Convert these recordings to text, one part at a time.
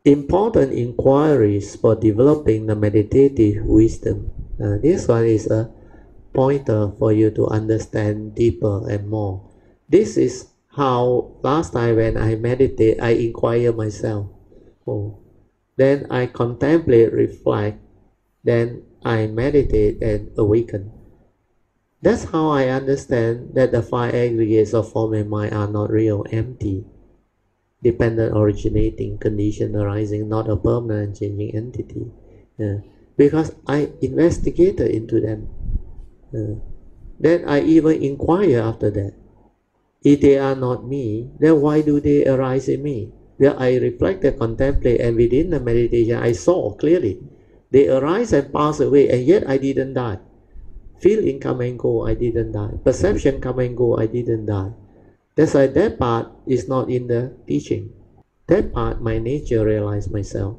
Important inquiries for developing the meditative wisdom. This one is a pointer for you to understand deeper and more. This is how last time when I meditate, I inquire myself. Then I contemplate, reflect, then I meditate and awaken. That's how I understand that the five aggregates of form and mind are not real, empty, dependent, originating, condition arising, not a permanent and changing entity. Because I investigated into them. Then I even inquire after that. If they are not me, then why do they arise in me? Then I reflected, contemplate, and within the meditation I saw clearly. They arise and pass away, and yet I didn't die. Feeling come and go, I didn't die. Perception come and go, I didn't die. That's why that part is not in the teaching. That part, my nature, realize myself.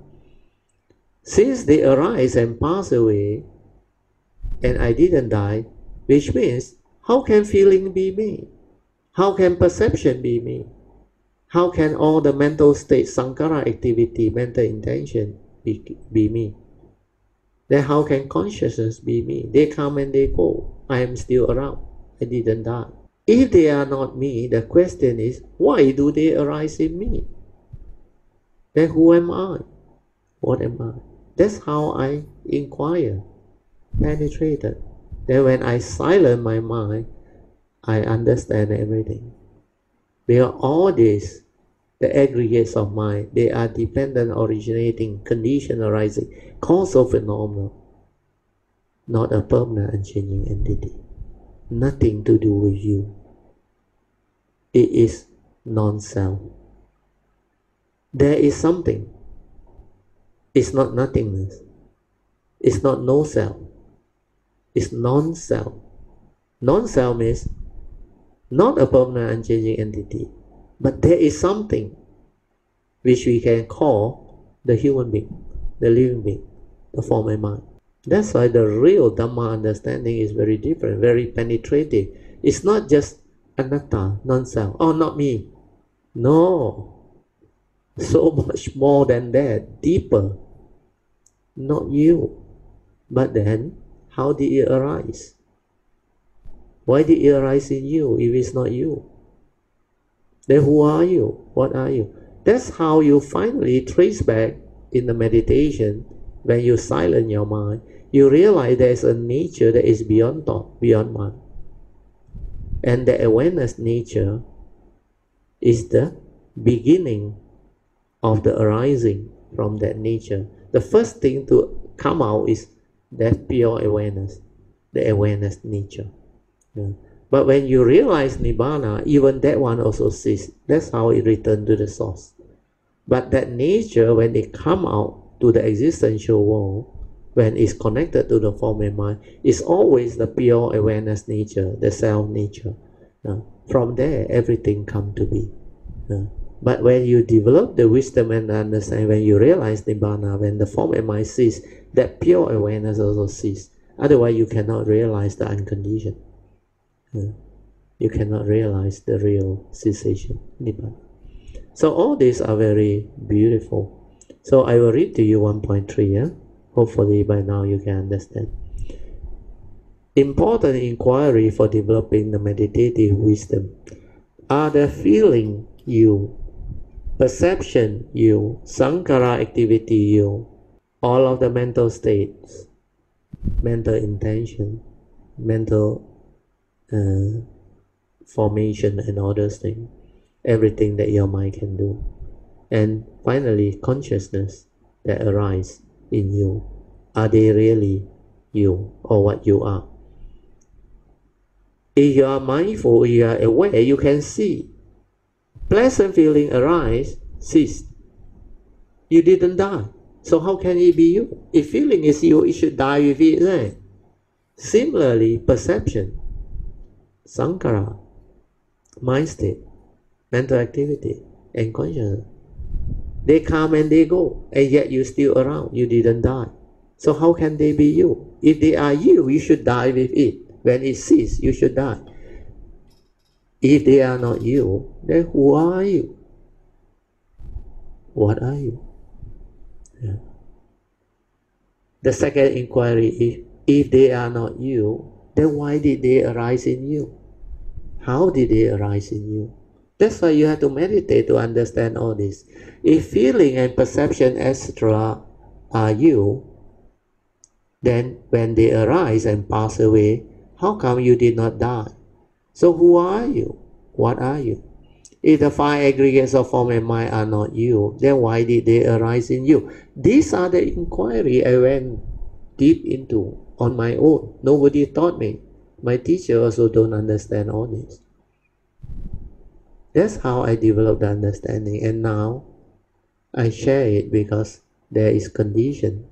Since they arise and pass away, and I didn't die, which means, how can feeling be me? How can perception be me? How can all the mental states, sankhara activity, mental intention be me? Then how can consciousness be me? They come and they go. I am still around. I didn't die. If they are not me, the question is, why do they arise in me? Then who am I? What am I? That's how I inquire, penetrated. Then when I silence my mind, I understand everything. Because all this, the aggregates of mind, they are dependent, originating, condition arising, causal phenomena, not a permanent and changing entity. Nothing to do with you. It is non-self. There is something. It's not nothingness. It's not no self. It's non-self. Non-self means not a permanent and changing entity, but there is something which we can call the human being, the living being, the form and mind. That's why the real Dhamma understanding is very different, very penetrative. It's not just anatta, non-self. Oh, not me. No. So much more than that, deeper. Not you. But then, how did it arise? Why did it arise in you if it's not you? Then who are you? What are you? That's how you finally trace back in the meditation. When you silence your mind, you realize there's a nature that is beyond thought, beyond mind. And the awareness nature is the beginning of the arising from that nature. The first thing to come out is that pure awareness, the awareness nature. But when you realize Nibbana, even that one also ceases. That's how it returns to the source. But that nature, when it come out to the existential world, when it's connected to the form and mind, is always the pure awareness nature, the self nature. From there, everything come to be. But when you develop the wisdom and understanding, when you realize Nibbana, when the form and mind cease, that pure awareness also cease. Otherwise, you cannot realize the unconditioned. You cannot realize the real cessation, Nibbana. So all these are very beautiful. So I will read to you 1.3. Hopefully by now you can understand. Important inquiry for developing the meditative wisdom. Are the feeling you, perception you, sankhara activity you, all of the mental states, mental intention, mental formation and all those things, everything that your mind can do. And finally, consciousness that arises in you. Are they really you or what you are? If you are mindful, if you are aware, you can see. Pleasant feeling arise, cease. You didn't die. So how can it be you? If feeling is you, it should die with it, right? Similarly, perception, sankhara, mind state, mental activity, and consciousness. They come and they go, and yet you're still around. You didn't die. So how can they be you? If they are you should die with it. When it ceases, you should die. If they are not you, then who are you? What are you? Yeah. The second inquiry is, if they are not you, then why did they arise in you? How did they arise in you? That's why you have to meditate to understand all this. If feeling and perception, etc., are you, then when they arise and pass away, how come you did not die? So who are you? What are you? If the five aggregates of form and mind are not you, then why did they arise in you? These are the inquiry I went deep into on my own. Nobody taught me. My teacher also don't understand all this. That's how I developed the understanding, and now I share it because there is condition